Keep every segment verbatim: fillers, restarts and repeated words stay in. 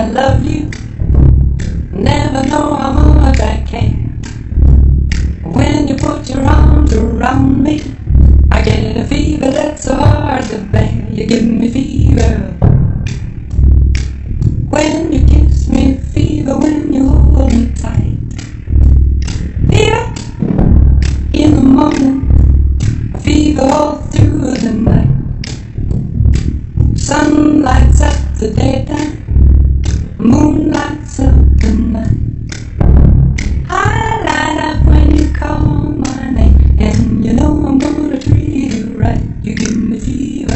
I love you, never know how much I care. When you put your arms around me, I get a fever that's so hard to bear. You give me fever when you kiss me, fever when you hold me tight. Fever in the morning, fever all through the night. Sun lights up the daytime, moon lights up the night. I light up when you call my name, and you know I'm gonna treat you right. You give me fever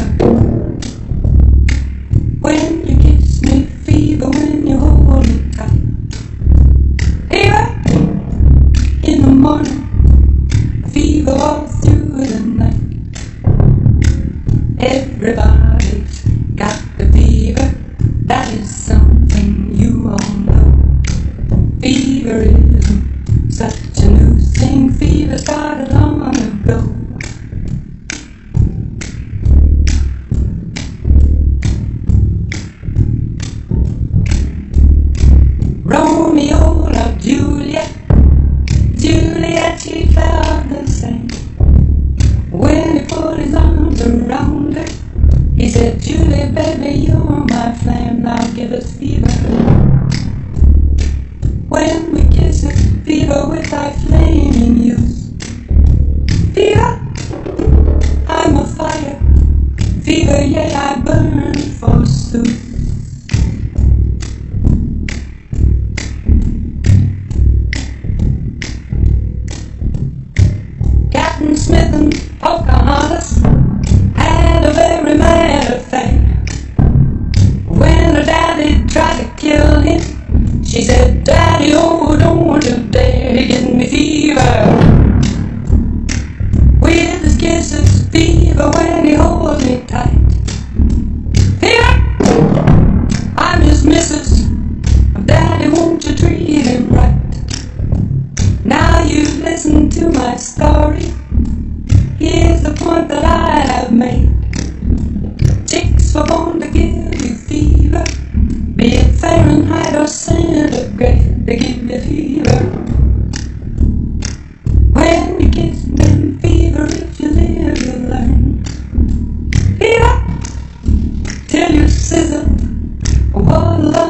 when you kiss me, fever when you hold me tight. Fever in the morning, fever all through the night. Everybody's got the fever, that is something you all know. Fever isn't such a new thing, fever started long ago. Romeo loved Juliet, Juliet she felt the same. When he put his arms around her, he said, Julie, baby, you're my flame, now give us fever. When we kiss it, fever with thy flaming youth. Fever, I'm a fire, fever, yea, I burn forsooth. Captain Smith and Pocahontas had a very mad affair. When her daddy tried to kill him, she said, Daddy, oh, don't you dare give me fever. With his kisses, fever when he holds me tight. Fever, I'm his missus, Daddy, won't you treat him right? Now you've listened to my story, here's the point that I have made. Chicks were born to give you fever, be it Fahrenheit or centigrade, they give you fever. When you kiss them, fever, if you live you learn. Fever, till you sizzle, what love